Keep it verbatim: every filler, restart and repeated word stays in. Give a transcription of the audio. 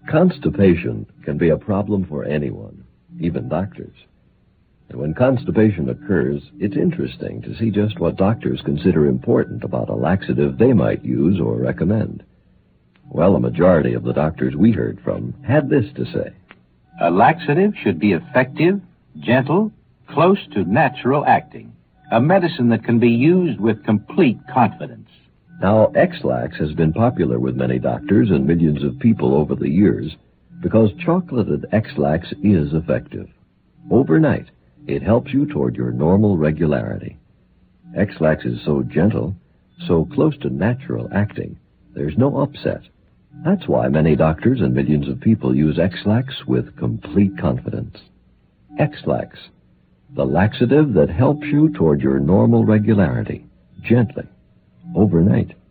Constipation can be a problem for anyone, even doctors. And when constipation occurs, it's interesting to see just what doctors consider important about a laxative they might use or recommend. Well, a majority of the doctors we heard from had this to say. A laxative should be effective, gentle, close to natural acting. A medicine that can be used with complete confidence. Now, Ex-Lax has been popular with many doctors and millions of people over the years because chocolated Ex-Lax is effective. Overnight, it helps you toward your normal regularity. Ex-Lax is so gentle, so close to natural acting, there's no upset. That's why many doctors and millions of people use Ex-Lax with complete confidence. Ex-Lax, the laxative that helps you toward your normal regularity, gently, overnight.